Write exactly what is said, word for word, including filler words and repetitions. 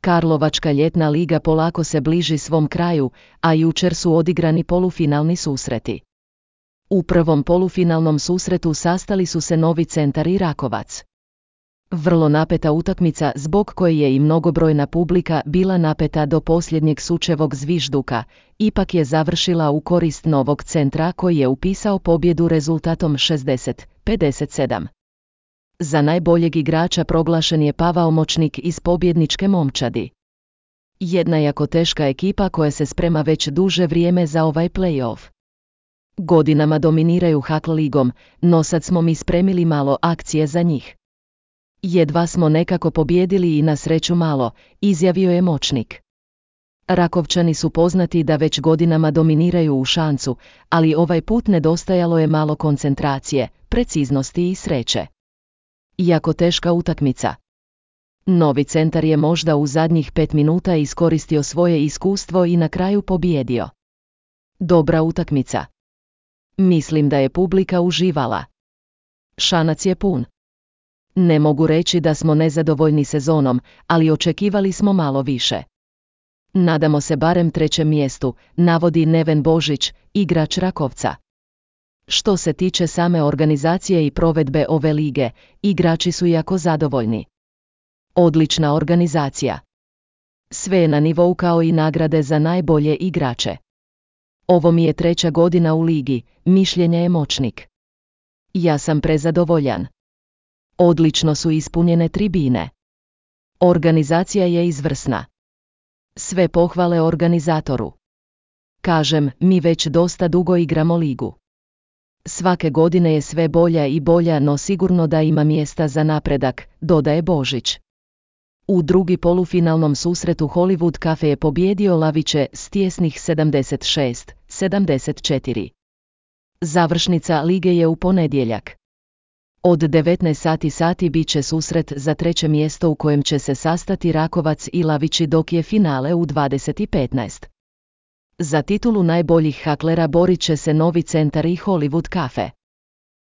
Karlovačka ljetna liga polako se bliži svom kraju, a jučer su odigrani polufinalni susreti. U prvom polufinalnom susretu sastali su se Novi Centar i Rakovac. Vrlo napeta utakmica zbog koje je i mnogobrojna publika bila napeta do posljednjeg sučevog zvižduka, ipak je završila u korist Novog Centra koji je upisao pobjedu rezultatom šezdeset pedeset sedam. Za najboljeg igrača proglašen je Pavao Moćnik iz pobjedničke momčadi. Jedna jako teška ekipa koja se sprema već duže vrijeme za ovaj play-off. Godinama dominiraju Hakl ligom, no sad smo mi spremili malo akcije za njih. Jedva smo nekako pobijedili i na sreću malo, izjavio je Moćnik. Rakovčani su poznati da već godinama dominiraju u šancu, ali ovaj put nedostajalo je malo koncentracije, preciznosti i sreće. Jako teška utakmica. Novi Centar je možda u zadnjih pet minuta iskoristio svoje iskustvo i na kraju pobijedio. Dobra utakmica. Mislim da je publika uživala. Šanac je pun. Ne mogu reći da smo nezadovoljni sezonom, ali očekivali smo malo više. Nadamo se barem trećem mjestu, navodi Neven Božić, igrač Rakovca. Što se tiče same organizacije i provedbe ove lige, igrači su jako zadovoljni. Odlična organizacija. Sve je na nivou kao i nagrade za najbolje igrače. Ovo mi je treća godina u ligi, mišljenja je Moćnik. Ja sam prezadovoljan. Odlično su ispunjene tribine. Organizacija je izvrsna. Sve pohvale organizatoru. Kažem, mi već dosta dugo igramo ligu. Svake godine je sve bolja i bolja, no sigurno da ima mjesta za napredak, dodaje Božić. U drugi polufinalnom susretu Hollywood Cafe je pobijedio Laviće s tjesnih sedamdeset šest sedamdeset četiri. Završnica lige je u ponedjeljak. Od devetnaest sati sati bit će susret za treće mjesto u kojem će se sastati Rakovac i Lavići, dok je finale u dvadeset i petnaest. Za titulu najboljih haklera borit će se Novi Centar i Hollywood Cafe.